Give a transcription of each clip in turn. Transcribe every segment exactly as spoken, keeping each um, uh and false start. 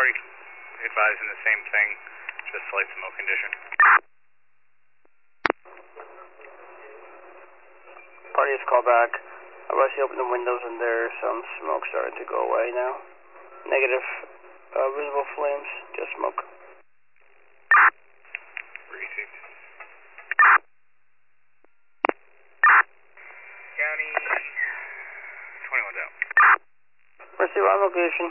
party advising the same thing, just slight smoke condition. Party has called back. I've actually opened the windows and there's some smoke starting to go away now. Negative. Uh, visible flames, just smoke. Received. County twenty-one down. Receive on location.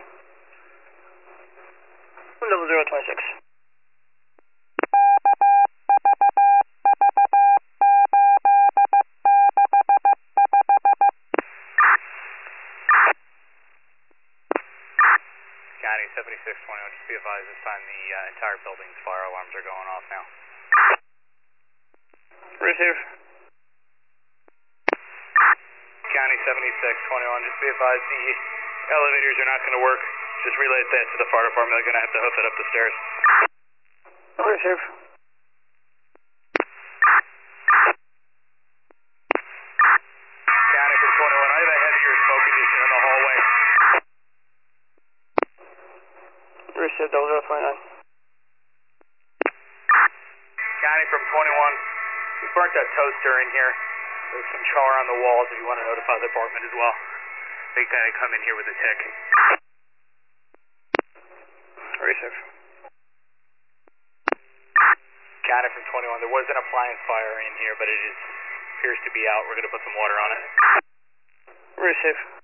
Level zero twenty-six. County seventy-six twenty-one, just be advised this time the uh, entire building's fire alarms are going off now. Receive. County seventy-six twenty-one, just be advised the elevators are not going to work. Just relay that to the fire department. They're going to have to hoof it up the stairs. Receive. County from twenty-one, I have a heavier smoke condition in the hallway. Receive double zero twenty-nine. County from twenty-one, we burnt that toaster in here. There's some char on the walls if you want to notify the department as well. They kind of come in here with a tick. Receive. County from twenty-one, there was an appliance fire in here, but it is, appears to be out. We're going to put some water on it. Receive.